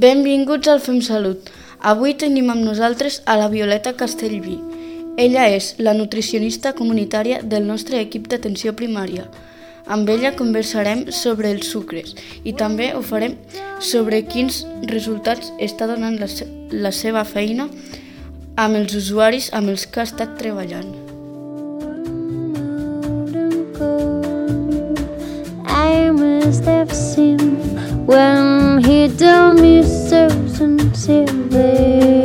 Benvinguts al Fem Salut. Avui tenim amb nosaltres a la Violeta Castellví. Ella és la nutricionista comunitària del nostre equip d'atenció primària. Amb ella conversarem sobre els sucres i també ho farem sobre quins resultats està donant la seva feina amb els usuaris amb els que ha estat treballant. I must have seen when he told me so sincerely.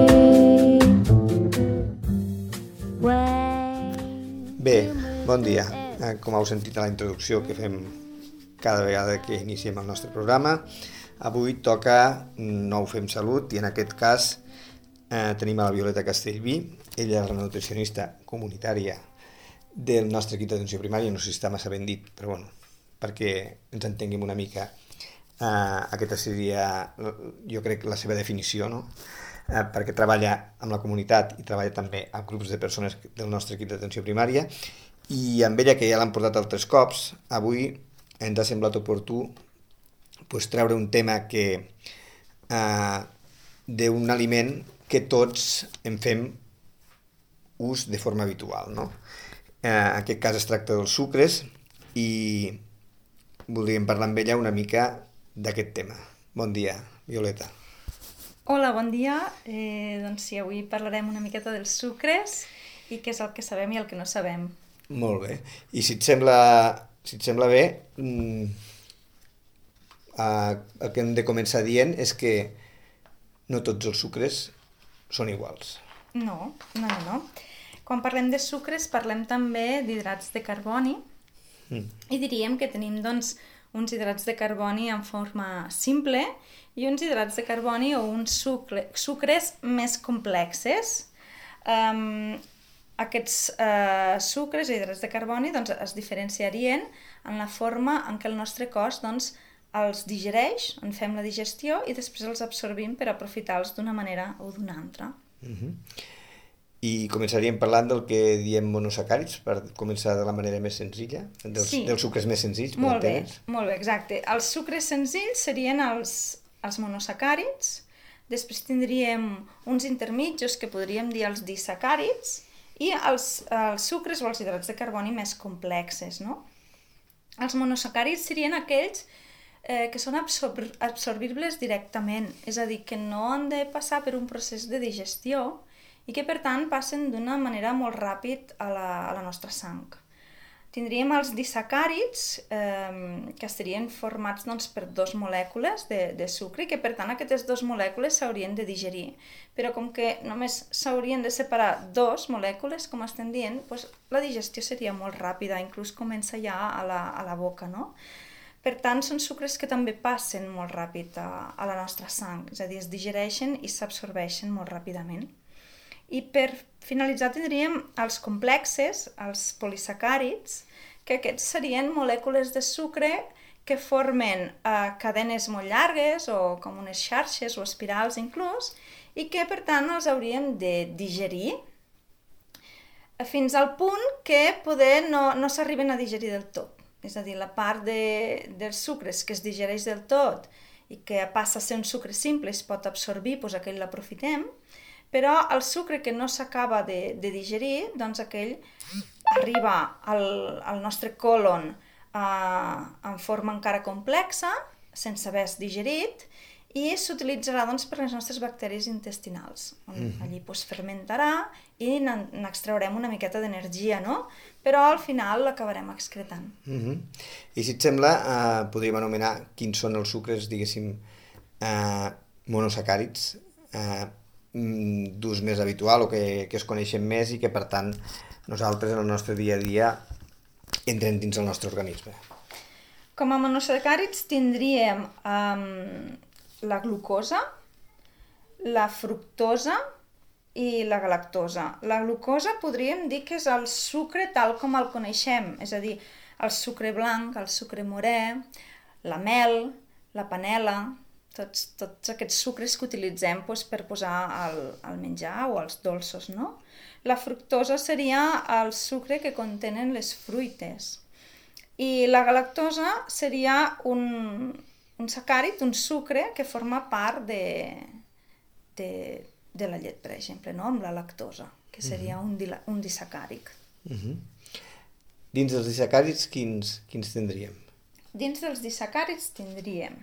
Bé, bon dia. Com heu sentit a la introducció que fem cada vegada que iniciem el nostre programa, avui toca nou Fem Salut i en aquest cas tenim a la Violeta Castellví. Ella és la nutricionista comunitària del nostre equip d'atenció primària. No sé si està massa ben dit, però bueno, perquè ens entenguem una mica, aquesta seria, jo crec, la seva definició, no? Perquè treballa amb la comunitat i treballa també amb grups de persones del nostre equip d'atenció primària, i amb ella, que ja l'han portat altres cops, avui ens ha semblat oportú treure un tema d'un aliment que tots en fem ús de forma habitual, no? En aquest cas es tracta dels sucres i voldríem parlar amb ella una mica d'aquest tema. Bon dia, Violeta. Hola, bon dia. Doncs sí, avui parlarem una miqueta dels sucres i què és el que sabem i el que no sabem. Molt bé. I si et sembla bé, el que hem de començar dient és que no tots els sucres són iguals. No. Quan parlem de sucres parlem també d'hidrats de carboni i diríem que tenim doncs uns hidrats de carboni en forma simple i uns hidrats de carboni o uns sucres més complexes. Aquests sucres i hidrats de carboni doncs, es diferenciarien en la forma en què el nostre cos doncs, els digereix, en fem la digestió i després els absorbim per aprofitar-los d'una manera o d'una altra. I començaríem parlant del que diem monosacàrids, per començar de la manera més senzilla, dels sucres més senzills. Molt bé, exacte. Els sucres senzills serien els monosacàrids, després tindríem uns intermitjos que podríem dir els disacàrids i els sucres o els hidrats de carboni més complexes, no? Els monosacàrids serien aquells que són absorbibles directament, és a dir, que no han de passar per un procés de digestió i que per tant passen d'una manera molt ràpid a la nostra sang. Tindríem els disacàrids, que estarien formats doncs, per dues molècules de sucre i que per tant aquestes dues molècules s'haurien de digerir. Però com que només s'haurien de separar dues molècules, com estem dient, doncs, la digestió seria molt ràpida, inclús comença ja a la boca, no? Per tant, són sucres que també passen molt ràpid a la nostra sang, és a dir, es digereixen i s'absorbeixen molt ràpidament. I per finalitzar tindríem els complexes, els polisacàrids, que aquests serien molècules de sucre que formen cadenes molt llargues o com unes xarxes o espirals inclús i que per tant els hauríem de digerir fins al punt que poder no s'arriben a digerir del tot. És a dir, la part dels sucres que es digereix del tot i que passa a ser un sucre simple i es pot absorbir, doncs aquell l'aprofitem, però el sucre que no s'acaba de digerir, doncs aquell arriba al nostre còlon en forma encara complexa, sense haver-se digerit, i s'utilitzarà doncs, per les nostres bactèries intestinals. Allí doncs, fermentarà i n'extraurem una miqueta d'energia, no? Però al final l'acabarem excretant. I si et sembla, podríem anomenar quins són els sucres, diguéssim, monosacàrids, d'ús més habitual o que es coneixen més i que per tant nosaltres en el nostre dia a dia entren dins el nostre organisme. Com a monosacàrids tindríem la glucosa, la fructosa i la galactosa. La glucosa podríem dir que és el sucre tal com el coneixem, és a dir, el sucre blanc, el sucre morè, la mel, la panela, tots aquests sucres que utilitzem per posar al menjar o als dolços, no? La fructosa seria el sucre que contenen les fruites. I la galactosa seria un sacàrid, un sucre que forma part de la llet, per exemple, no? Amb la lactosa, que seria un disacàric. Dins dels disacàrids, quins tindríem? Dins dels disacàrids tindríem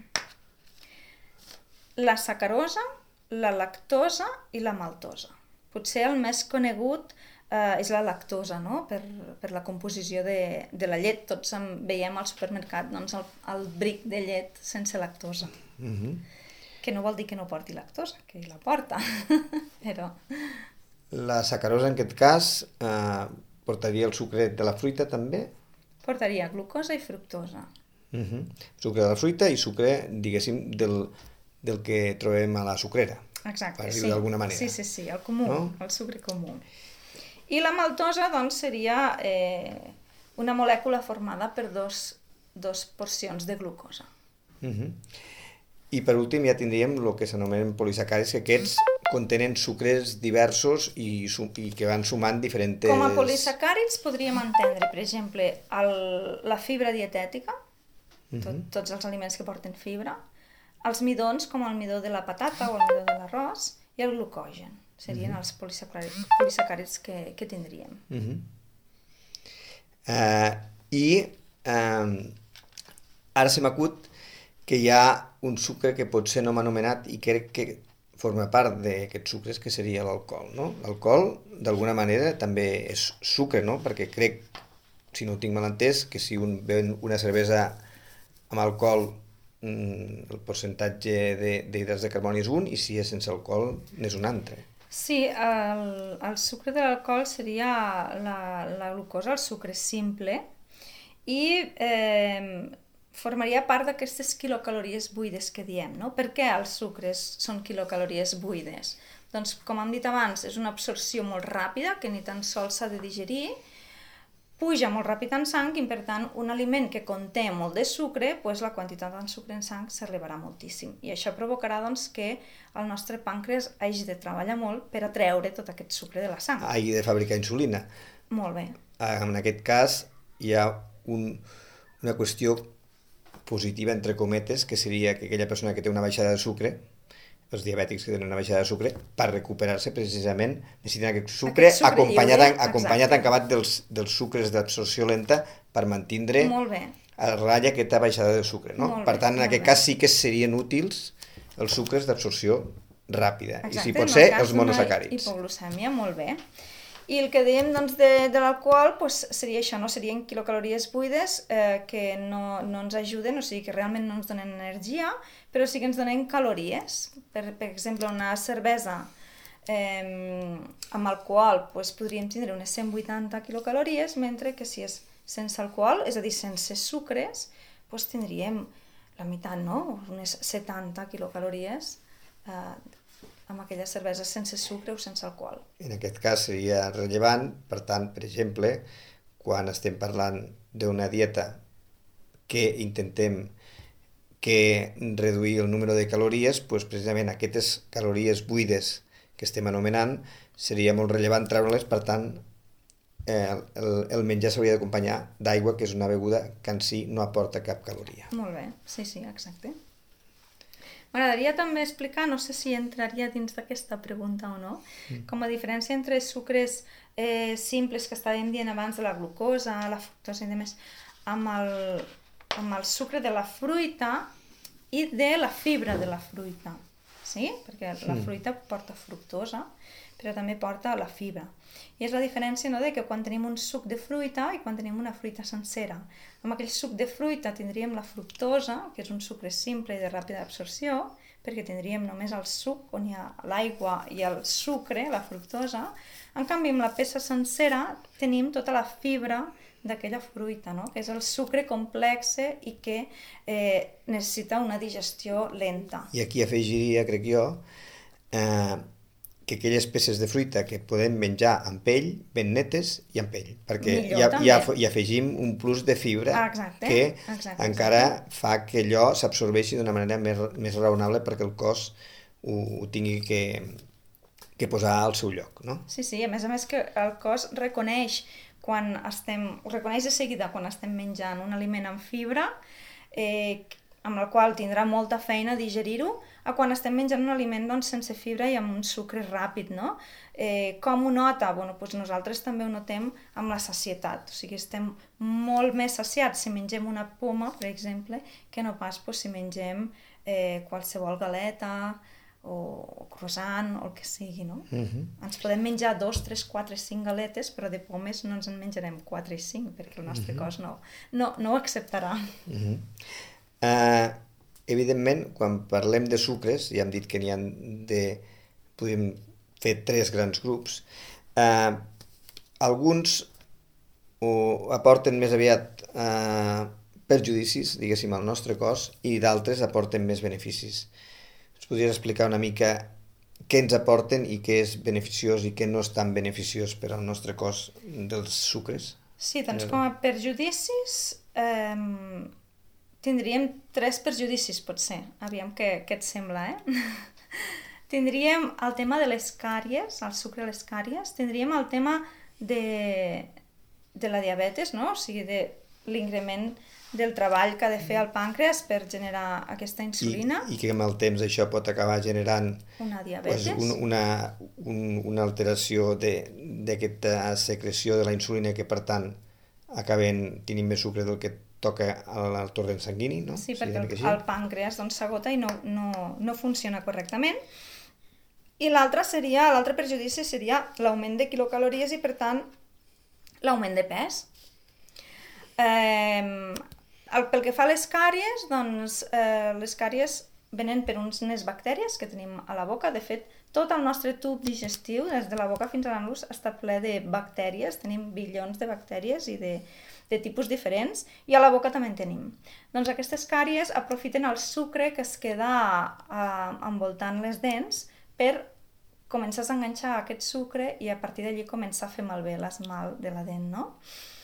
la sacarosa, la lactosa i la maltosa. Potser el més conegut és la lactosa, no? Per la composició de la llet. Tots veiem al supermercat doncs, el bric de llet sense lactosa. Que no vol dir que no porti lactosa, que la porta. Però... La sacarosa, en aquest cas, portaria el sucre de la fruita, també? Portaria glucosa i fructosa. Sucre de la fruita i sucre, diguéssim, del que trobem a la sucrera. Exacte, per dir-ho d'alguna manera. Sí, el comú, no? El sucre comú. I la maltosa, doncs, seria una molècula formada per dos porcions de glucosa. I per últim ja tindríem el que s'anomenen polisacàrids, que aquests contenen sucres diversos i que van sumant diferents... Com a polisacàrids podríem entendre, per exemple, la fibra dietètica, tots els aliments que porten fibra, els midons, com el midó de la patata o el midó de l'arròs, i el glucogen. Serien els polisacàrids que tindríem. Ara se m'acut que hi ha un sucre que potser no m'ha anomenat i crec que forma part d'aquests sucres, que seria l'alcohol, no? L'alcohol, d'alguna manera, també és sucre, no? Perquè crec, si no ho tinc mal entès, que si un beu una cervesa amb alcohol, el percentatge d'hidrats de carboni és un, i si és sense alcohol n'és un altre. Sí, el sucre de l'alcohol seria la glucosa, el sucre simple, i formaria part d'aquestes quilocalories buides que diem, no? Per què els sucres són quilocalories buides? Doncs, com hem dit abans, és una absorció molt ràpida, que ni tan sols s'ha de digerir, puja molt ràpid en sang i, per tant, un aliment que conté molt de sucre, doncs la quantitat de sucre en sang s'elevarà moltíssim. I això provocarà doncs, que el nostre pàncreas hagi de treballar molt per a treure tot aquest sucre de la sang. Hagi de fabricar insulina. Molt bé. En aquest cas hi ha una qüestió positiva, entre cometes, que seria que aquella persona que té una baixada de sucre, els diabètics que tenen una baixada de sucre, per recuperar-se precisament necessiten aquest sucre acompanyat en acabat dels sucres d'absorció lenta per mantindre a ratlla aquesta baixada de sucre. No? Per tant, en aquest cas sí que serien útils els sucres d'absorció ràpida. Exacte, i si pot ser els monosacàrids. Hipoglucèmia, molt bé. I el que dèiem doncs, de l'alcohol doncs, seria això, no? Serien quilocalories buides que no ens ajuden, o sigui que realment no ens donen energia, però sí que ens donen calories. Per exemple, una cervesa amb alcohol doncs, podríem tindre unes 180 quilocalories, mentre que si és sense alcohol, és a dir, sense sucres, doncs tindríem la meitat, no? Unes 70 quilocalories amb aquelles cerveses sense sucre o sense alcohol. En aquest cas seria rellevant, per tant, per exemple, quan estem parlant d'una dieta que intentem reduir el número de calories, doncs precisament aquestes calories buides que estem anomenant, seria molt rellevant treure-les, per tant, el menjar s'hauria d'acompanyar d'aigua, que és una beguda que en si no aporta cap caloria. Molt bé, sí, exacte. M'agradaria també explicar, no sé si entraria dins d'aquesta pregunta o no, com a diferència entre sucres simples que estàvem dient abans de la glucosa, la fructosa i demés, amb el sucre de la fruita i de la fibra de la fruita, sí? Perquè la fruita porta fructosa, però també porta la fibra. I és la diferència, no?, de que quan tenim un suc de fruita i quan tenim una fruita sencera. Amb aquell suc de fruita tindríem la fructosa, que és un sucre simple i de ràpida absorció, perquè tindríem només el suc on hi ha l'aigua i el sucre, la fructosa. En canvi, amb la peça sencera tenim tota la fibra d'aquella fruita, no?, que és el sucre complexe i que necessita una digestió lenta. I aquí afegiria, crec jo, que aquelles peces de fruita que podem menjar amb pell, ben netes i amb pell, perquè hi afegim un plus de fibra que encara fa que allò s'absorbeixi d'una manera més raonable perquè el cos ho tingui que posar al seu lloc, no? Sí, a més que el cos reconeix de seguida quan estem menjant un aliment amb fibra, amb el qual tindrà molta feina digerir-ho, a quan estem menjant un aliment doncs, sense fibra i amb un sucre ràpid, no? Com ho nota? Bueno, doncs nosaltres també ho notem amb la sacietat, o sigui, estem molt més saciats si mengem una poma, per exemple, que no pas si mengem qualsevol galeta o croissant o el que sigui, no? Ens podem menjar 2, 3, 4, 5 galetes, però de pomes no ens en menjarem 4 i 5, perquè el nostre cos no ho acceptarà. Evidentment, quan parlem de sucres, ja hem dit que podem fer 3 grans grups, alguns aporten més aviat perjudicis, diguéssim, al nostre cos, i d'altres aporten més beneficis. Ens podries explicar una mica què ens aporten i què és beneficiós i què no és tan beneficiós per al nostre cos dels sucres? Sí, doncs com a perjudicis tindríem 3 perjudicis, potser. Aviam què et sembla, Tindríem el tema de les càries, el sucre a les càries, tindríem el tema de la diabetes, no? O sigui, de l'increment del treball que ha de fer el pàncreas per generar aquesta insulina. I que amb el temps això pot acabar generant una diabetes. Una alteració d'aquesta secreció de la insulina que, per tant, acaben tenint més sucre del que toca al torrent sanguini, no? Sí, perquè el pàncreas s'agota i no funciona correctament. I l'altre perjudici seria l'augment de quilocalories i, per tant, l'augment de pes. Pel que fa a les càries, doncs les càries venen per unes bactèries que tenim a la boca. De fet, tot el nostre tub digestiu, des de la boca fins a l'anus, està ple de bactèries. Tenim bilions de bactèries i de tipus diferents, i a la boca també en tenim. Doncs aquestes càries aprofiten el sucre que es queda envoltant les dents per començar a enganxar aquest sucre i a partir d'allí començar a fer malbé l'esmalt de la dent, no?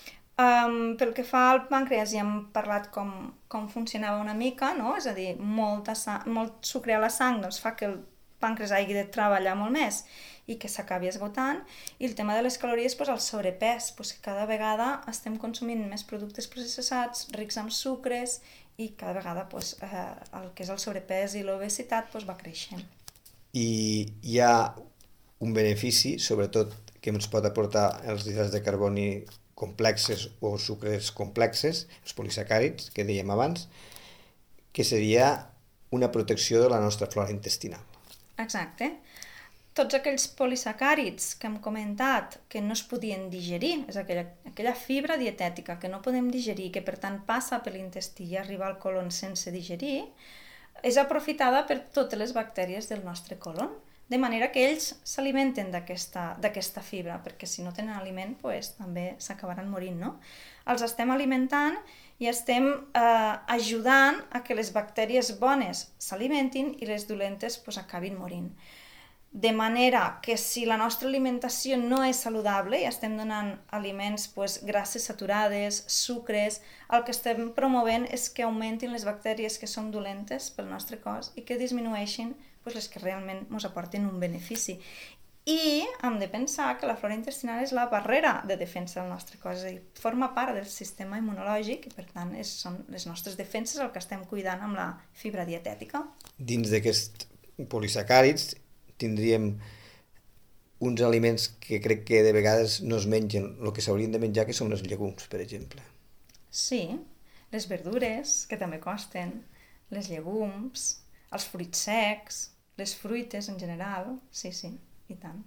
Pel que fa al pàncreas, ja hem parlat com funcionava una mica, no? És a dir, molt sucre a la sang doncs, fa que el pàncreas hagi de treballar molt més i que s'acabi esgotant. I el tema de les calories, el sobrepès, que cada vegada estem consumint més productes processats, rics en sucres, i cada vegada el que és el sobrepès i l'obesitat va creixent. I hi ha un benefici, sobretot, que ens pot aportar els hidrats de carboni complexes o sucres complexes, els polisacàrids, que dèiem abans, que seria una protecció de la nostra flora intestinal. Exacte. Tots aquells polisacàrids que hem comentat que no es podien digerir, és aquella fibra dietètica que no podem digerir, que per tant passa per l'intestí i arriba al colon sense digerir, és aprofitada per totes les bactèries del nostre colon, de manera que ells s'alimenten d'aquesta fibra, perquè si no tenen aliment també s'acabaran morint, no? Els estem alimentant i estem ajudant a que les bactèries bones s'alimentin i les dolentes acabin morint. De manera que si la nostra alimentació no és saludable i estem donant aliments grasses saturades, sucres, el que estem promovent és que augmentin les bactèries que són dolentes pel nostre cos i que disminueixin les que realment ens aportin un benefici. I hem de pensar que la flora intestinal és la barrera de defensa del nostre cos, és a dir, forma part del sistema immunològic i per tant són les nostres defenses el que estem cuidant amb la fibra dietètica. Dins d'aquests polisacàrids tindríem uns aliments que crec que de vegades no es mengen, el que s'haurien de menjar, que són els llegums, per exemple. Sí, les verdures, que també costen, les llegums, els fruits secs, les fruites en general, sí, i tant.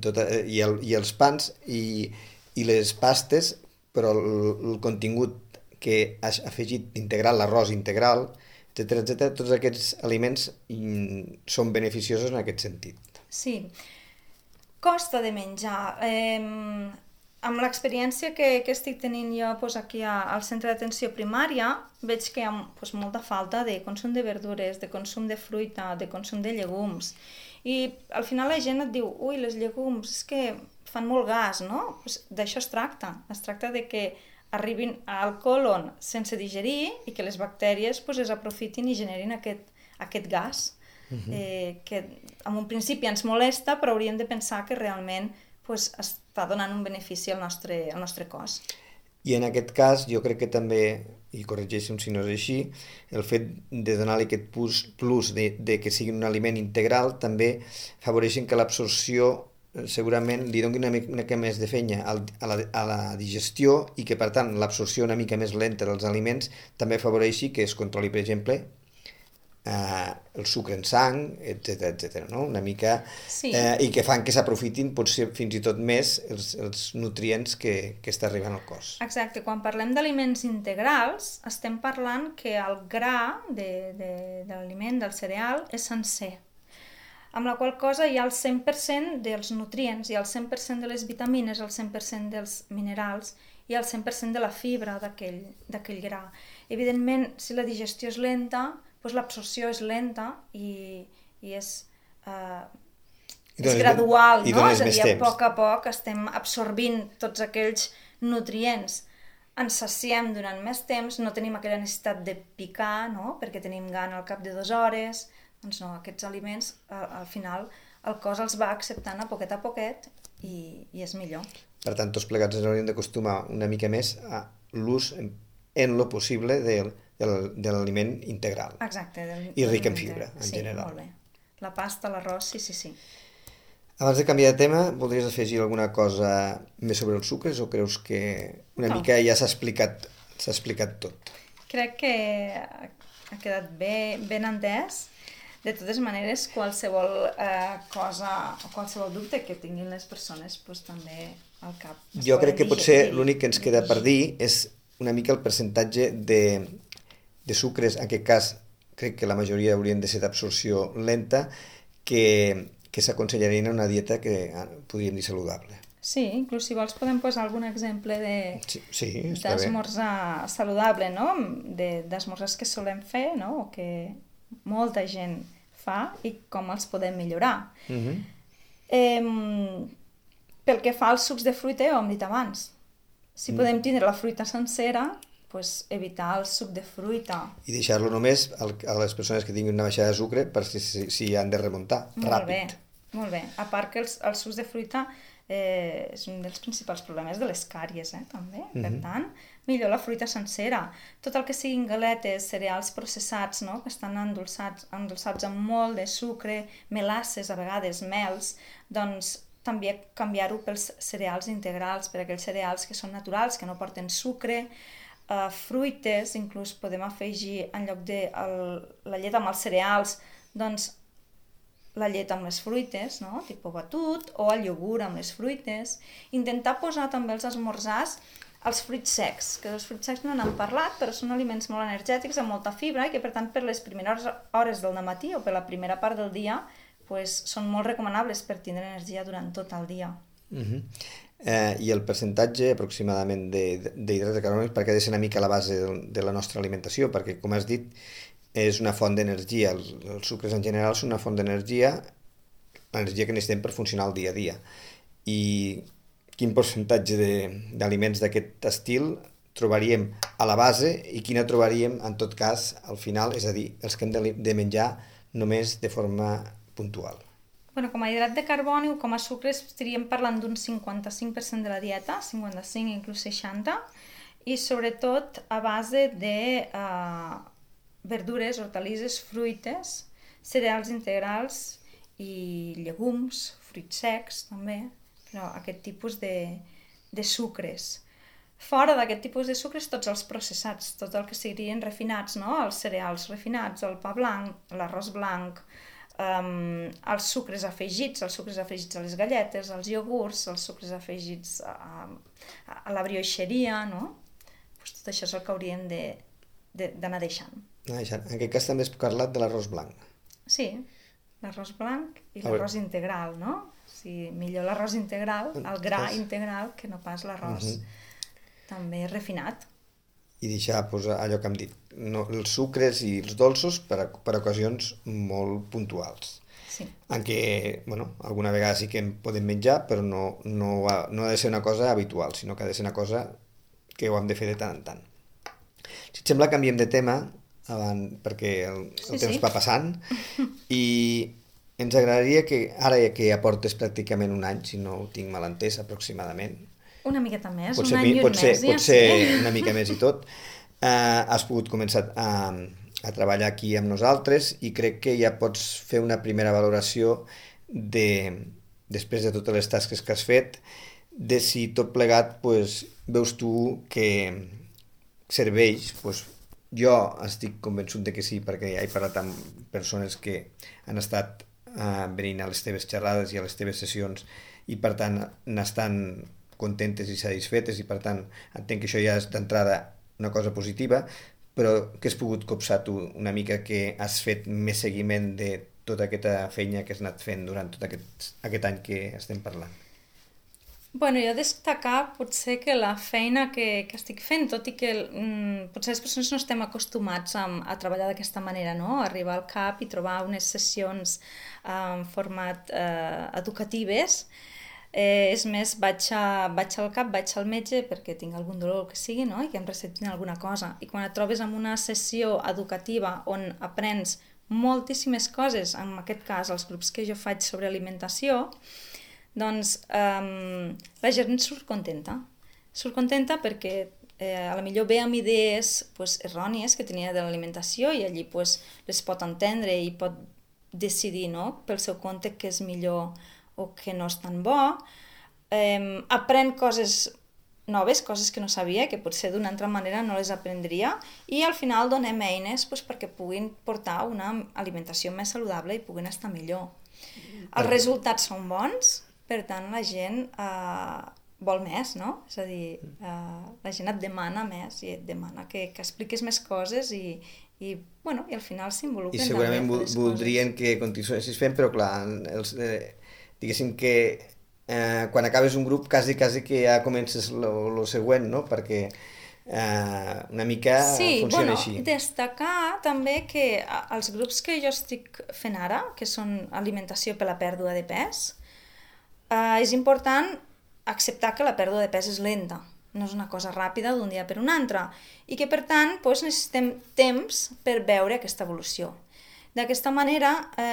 I els pans i les pastes, però el contingut que has afegit integral, l'arròs integral, etc., tots aquests aliments són beneficiosos en aquest sentit. Sí, costa de menjar. Amb l'experiència que estic tenint jo aquí al centre d'atenció primària, veig que hi ha molta falta de consum de verdures, de consum de fruita, de consum de llegums. I al final la gent et diu, ui, les llegums, és que fan molt gas, no? D'això es tracta de que arribin al colon sense digerir i que les bactèries es aprofitin i generin aquest gas, que en un principi ens molesta, però hauríem de pensar que realment està donant un benefici al nostre cos. I en aquest cas jo crec que també i corregeixen si no és així, el fet de donar-li aquest plus de que sigui un aliment integral també afavoreixen que l'absorció segurament li doni una mica més de feina a la digestió i que per tant l'absorció una mica més lenta dels aliments també afavoreixi que es controli, per exemple, el sucre en sang, etc. No? Una mica, Sí. I que fan que s'aprofitin potser fins i tot més els nutrients que està arribant al cos. Exacte, quan parlem d'aliments integrals, estem parlant que el gra de l'aliment, del cereal, és sencer. Amb la qual cosa hi ha el 100% dels nutrients, hi ha el 100% de les vitamines, el 100% dels minerals i el 100% de la fibra d'aquell gra. Evidentment, si la digestió és lenta, doncs l'absorció és lenta i és gradual, no? És a dir, a poc estem absorbint tots aquells nutrients. Ens saciem durant més temps, no tenim aquella necessitat de picar, no? Perquè tenim gana al cap de 2 hores. Doncs no, aquests aliments, al final, el cos els va acceptant a poquet i és millor. Per tant, tots plegats ens hauríem d'acostumar una mica més a l'ús en lo possible de l'aliment integral. Exacte. I ric en fibra, en general. Sí, molt bé. La pasta, l'arròs, sí. Abans de canviar de tema, voldries afegir alguna cosa més sobre els sucres o creus que una mica ja s'ha explicat tot? Crec que ha quedat ben entès. De totes maneres, qualsevol cosa o qualsevol dubte que tinguin les persones doncs, també al cap. Jo crec que potser l'únic que ens queda per dir és una mica el percentatge de sucres, en aquest cas crec que la majoria haurien de ser d'absorció lenta, que s'aconsellarien en una dieta que podríem dir saludable. Sí, inclús si vols podem posar algun exemple d'esmorzar saludable, no? D'esmorzars que solem fer, no? O que molta gent fa i com els podem millorar. Pel que fa als sucs de fruita, ja ho hem dit abans. Si podem tindre la fruita sencera, doncs evitar el suc de fruita. I deixar-lo només a les persones que tinguin una baixada de sucre per si han de remuntar ràpid. Molt bé. A part que els sucs de fruita és un dels principals problemes de les càries, també. Per tant, millor la fruita sencera. Tot el que siguin galetes, cereals processats, no? Que estan endolçats amb molt de sucre, melasses, a vegades mels, doncs també canviar-ho pels cereals integrals, per aquells cereals que són naturals, que no porten sucre, fruites, inclús podem afegir en lloc de la llet amb els cereals, doncs la llet amb les fruites, no? Tipus batut, o el iogurt amb les fruites. Intentar posar també els esmorzars els fruits secs, que dels fruits secs no n'hem parlat, però són aliments molt energètics, amb molta fibra, i que per tant per les primeres hores del matí o per la primera part del dia són molt recomanables per tindre energia durant tot el dia. I el percentatge aproximadament d'hidrats de carboni perquè ha de ser una mica la base de la nostra alimentació, perquè com has dit és una font d'energia, els sucres en general són una font d'energia, l'energia que necessitem per funcionar el dia a dia. I quin percentatge d'aliments d'aquest estil trobaríem a la base i quina trobaríem en tot cas al final, és a dir, els que hem de menjar només de forma puntual. Com a hidrat de carboni o com a sucres estaríem parlant d'un 55% de la dieta, 55 inclús 60, i sobretot a base de verdures, hortalisses, fruites, cereals integrals i llegums, fruits secs també, però aquest tipus de sucres. Fora d'aquest tipus de sucres, tots els processats, tot el que serien refinats, no? Els cereals refinats, el pa blanc, l'arròs blanc, els sucres afegits a les galletes, els iogurts, els sucres afegits a la brioixeria, no? Tot això és el que hauríem d'anar deixant. En aquest cas també has parlat de l'arròs blanc. Sí, l'arròs blanc i l'arròs integral, no? Millor l'arròs integral, el gra integral, que no pas l'arròs també refinat. I deixar allò que hem dit, els sucres i els dolços per ocasions molt puntuals. Sí. En què, alguna vegada sí que en podem menjar, però no ha de ser una cosa habitual, sinó que ha de ser una cosa que ho hem de fer de tant en tant. Si et sembla, canviem de tema, perquè el temps va passant, i ens agradaria que, ara que ja portes pràcticament un any, si no ho tinc mal entès, aproximadament, una miqueta més, potser un any i un mes. Potser una mica més i tot. has pogut començar a treballar aquí amb nosaltres i crec que ja pots fer una primera valoració després de totes les tasques que has fet, de si tot plegat veus tu que serveix. Jo estic convençut de que sí, perquè ja he parlat amb persones que han estat venint a les teves xerrades i a les teves sessions i per tant n'estan contentes i satisfetes i per tant entenc que això ja és d'entrada una cosa positiva, però que has pogut copsar tu una mica que has fet més seguiment de tota aquesta feina que has anat fent durant tot aquest any que estem parlant? Bueno, jo destacar potser que la feina que estic fent, tot i que potser les persones no estem acostumats a treballar d'aquesta manera, no? Arribar al CAP i trobar unes sessions en format educatives. És més, vaig al CAP, vaig al metge perquè tinc algun dolor o que sigui, no? I que em recetin alguna cosa. I quan et trobes en una sessió educativa on aprens moltíssimes coses, en aquest cas els grups que jo faig sobre alimentació, doncs la gent surt contenta. Surt contenta perquè a la millor ve amb idees errònies que tenia de l'alimentació i allí les pot entendre i pot decidir, no? Pel seu compte què és millor o que no és tan bo. Aprèn coses noves, coses que no sabia, que potser d'una altra manera no les aprendria, i al final donem eines perquè puguin portar una alimentació més saludable i puguin estar millor. Els resultats són bons, per tant la gent vol més, no? És a dir, la gent et demana més i et demana que expliquis més coses i al final s'involucren. I segurament voldrien que continuessis fent, però clar, diguéssim que quan acabes un grup quasi que ja comences el següent, no? Perquè una mica funciona així. Sí, destacar també que els grups que jo estic fent ara, que són alimentació per la pèrdua de pes, és important acceptar que la pèrdua de pes és lenta, no és una cosa ràpida d'un dia per un altre, i que per tant necessitem temps per veure aquesta evolució. D'aquesta manera,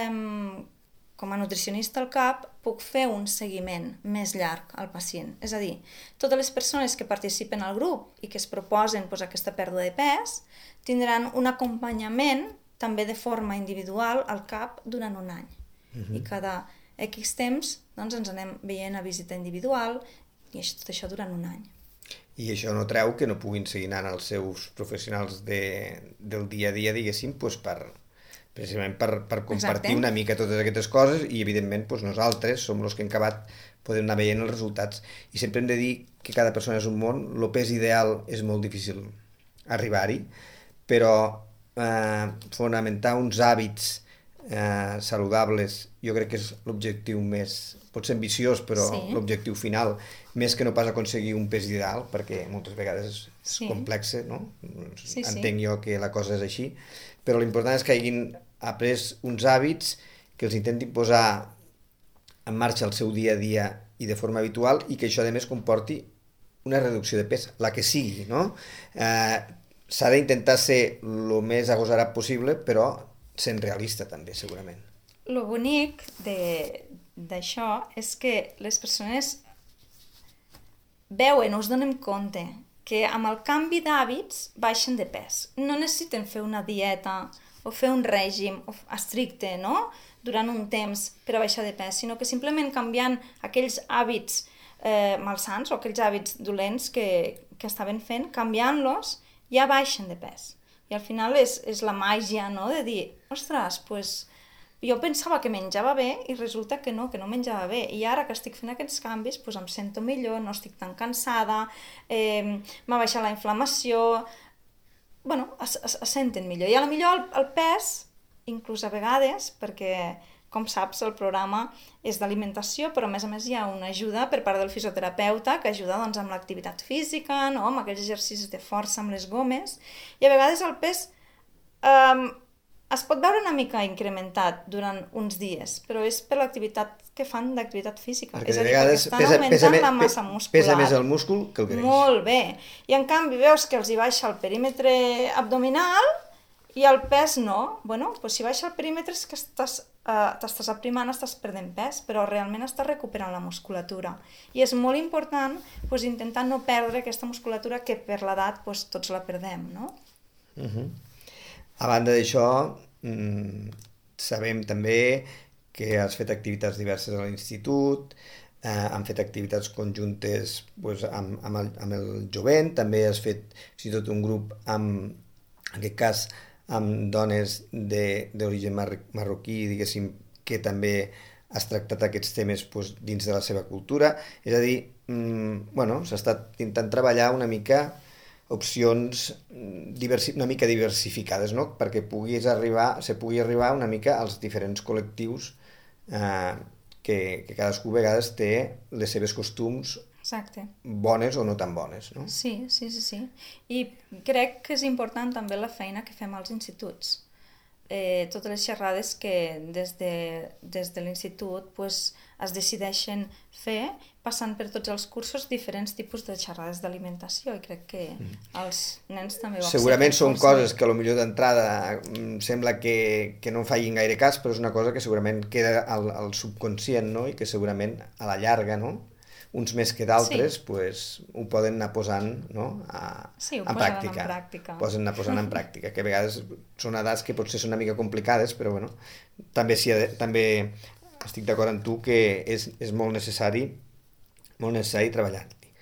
com a nutricionista al CAP, puc fer un seguiment més llarg al pacient. És a dir, totes les persones que participen al grup i que es proposen aquesta pèrdua de pes tindran un acompanyament també de forma individual al CAP durant un any. I cada X temps ens anem veient a visita individual i tot això durant un any. I això no treu que no puguin seguir anant els seus professionals del dia a dia, diguéssim, precisament per compartir una mica totes aquestes coses i evidentment nosaltres som els que hem acabat podem anar veient els resultats. I sempre hem de dir que cada persona és un món, el pes ideal és molt difícil arribar-hi, però fonamentar uns hàbits saludables jo crec que és l'objectiu més, pot ser ambiciós, però l'objectiu final, més que no pas aconseguir un pes ideal, perquè moltes vegades és complex, no? Entenc jo que la cosa és així, però l'important és que hagin après uns hàbits que els intentin posar en marxa el seu dia a dia i de forma habitual i que això a més comporti una reducció de pes, la que sigui, no? S'ha d'intentar ser el més agosarat possible, però sent realista també, segurament. Lo bonic d'això és que les persones veuen o es donen compte que amb el canvi d'hàbits baixen de pes. No necessiten fer una dieta o fer un règim estricte, no? Durant un temps per a baixar de pes, sinó que simplement canviant aquells hàbits malsans o aquells hàbits dolents que estaven fent, canviant-los, ja baixen de pes. I al final és la màgia, no?, de dir, ostres, jo pensava que menjava bé i resulta que no menjava bé. I ara que estic fent aquests canvis, em sento millor, no estic tan cansada, m'ha baixat la inflamació, es senten millor. I a la millor el pes, inclús a vegades, perquè, com saps, el programa és d'alimentació, però a més hi ha una ajuda per part del fisioterapeuta que ajuda amb l'activitat física, no? Amb aquells exercicis de força amb les gomes, i a vegades el pes es pot veure una mica incrementat durant uns dies, però és per l'activitat que fan d'activitat física. Perquè és a dir, perquè estan augmentant la massa muscular. Pesa més el múscul que el greix. Molt bé. I en canvi veus que els hi baixa el perímetre abdominal i el pes no. Si baixa el perímetre és que estàs t'estàs aprimant, estàs perdent pes, però realment estàs recuperant la musculatura. I és molt important intentar no perdre aquesta musculatura que per l'edat tots la perdem, no? A banda d'això, sabem també que has fet activitats diverses a l'institut, han fet activitats conjuntes amb el jovent, també has fet fins i tot un grup en aquest cas amb dones d'origen marroquí, diguéssim, que també has tractat aquests temes dins de la seva cultura. És a dir, s'ha estat intentant treballar una mica opcions una mica diversificades, no? Perquè se pugui arribar una mica als diferents col·lectius que cadascú a vegades té les seves costums bones o no tan bones, no? Sí. I crec que és important també la feina que fem als instituts. Totes les xerrades que des de l'institut es decideixen fer, passant per tots els cursos diferents tipus de xerrades d'alimentació, i crec que els nens també ho accepten. Segurament són coses que potser d'entrada sembla que no en facin gaire cas, però és una cosa que segurament queda al subconscient, no? I que segurament a la llarga, no? Uns més que d'altres, ho poden anar posant en pràctica. Poden anar posant en pràctica, que a vegades són edats que potser són una mica complicades, però també estic d'acord amb tu que és molt necessari treballar-hi.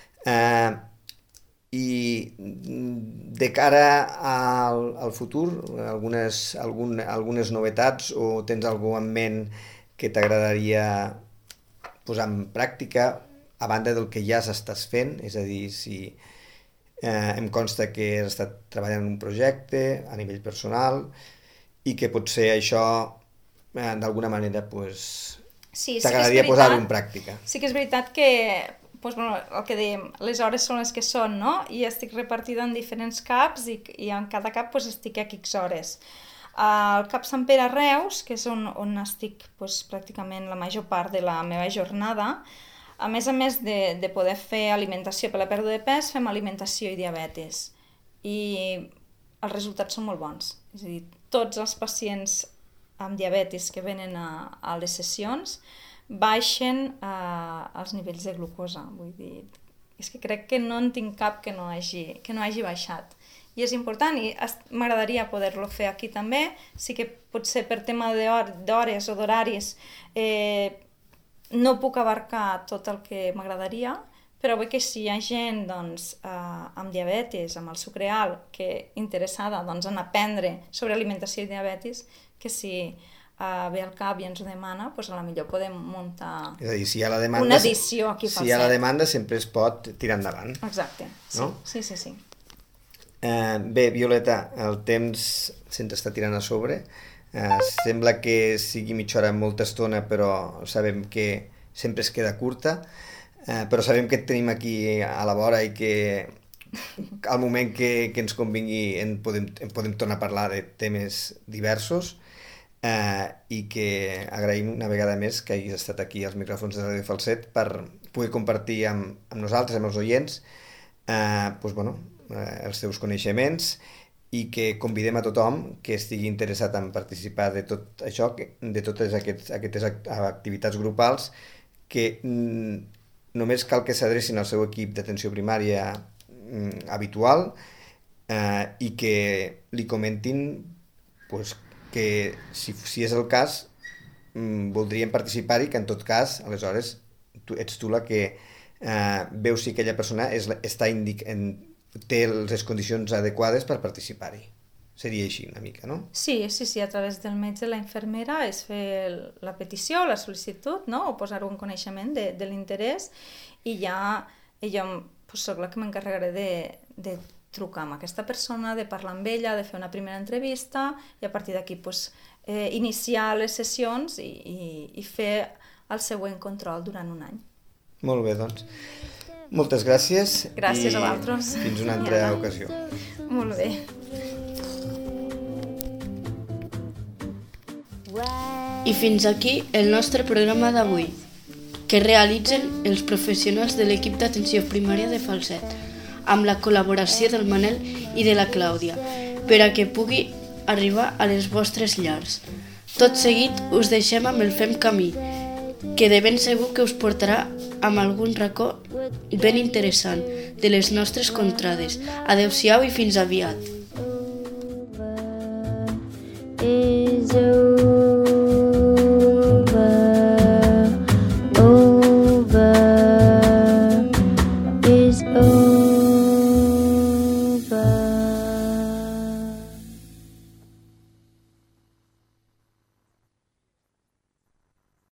I de cara al futur, algunes novetats, o tens alguna cosa en ment que t'agradaria posar en pràctica, a banda del que ja s'estàs fent? És a dir, si em consta que has estat treballant en un projecte a nivell personal i que potser això d'alguna manera t'agradaria posar-ho en pràctica. Sí que és veritat que el que dèiem, les hores són les que són, no? I estic repartida en diferents CAPs i en cada CAP estic a X hores. Al CAP Sant Pere a Reus, que és on estic pràcticament la major part de la meva jornada, a més de poder fer alimentació per la pèrdua de pes, fem alimentació i diabetis. I els resultats són molt bons. És a dir, tots els pacients amb diabetis que venen a les sessions baixen els nivells de glucosa. Vull dir, és que crec que no en tinc cap que no hagi baixat. I és important, i m'agradaria poder-lo fer aquí també. Sí que potser per tema d'hores o d'horaris no puc abarcar tot el que m'agradaria, però veig que si hi ha gent amb diabetis, amb el sucre alt, que interessada en aprendre sobre alimentació i diabetis, que si ve al CAP i ens ho demana, a la millor podem muntar una edició aquí. Si hi ha la demanda sempre es pot tirar endavant. Exacte, sí. Bé, Violeta, el temps se'ns està tirant a sobre. Sembla que sigui mitja hora molta estona, però sabem que sempre es queda curta, però sabem que et tenim aquí a la vora i que al moment que ens convingui en podem tornar a parlar de temes diversos, i que agraïm una vegada més que hagis estat aquí als micròfons de Radio Falset per poder compartir amb nosaltres, amb els oients, els teus coneixements, i que convidem a tothom que estigui interessat en participar de tot això, de totes aquestes activitats grupals, que només cal que s'adrecin al seu equip d'atenció primària habitual i que li comentin que si és el cas voldrien participar-hi, que en tot cas aleshores ets tu la que veu si aquella persona té les condicions adequades per participar-hi. Seria així una mica, no? Sí, a través del metge i la infermera és fer la petició, la sol·licitud, no? O posar-ho en coneixement de l'interès, i jo soc la que m'encarregaré de trucar amb aquesta persona, de parlar amb ella, de fer una primera entrevista, i a partir d'aquí iniciar les sessions i fer el següent control durant un any. Molt bé, doncs. Moltes gràcies. Gràcies a vosaltres. Fins una altra ocasió. Molt bé. I fins aquí el nostre programa d'avui, que realitzen els professionals de l'equip d'atenció primària de Falset, amb la col·laboració del Manel i de la Clàudia, per a que pugui arribar a les vostres llars. Tot seguit us deixem amb el Fem Camí, que de ben segur que us portarà amb algun racó ben interessant de les nostres contrades. Adeu-siau i fins aviat. Is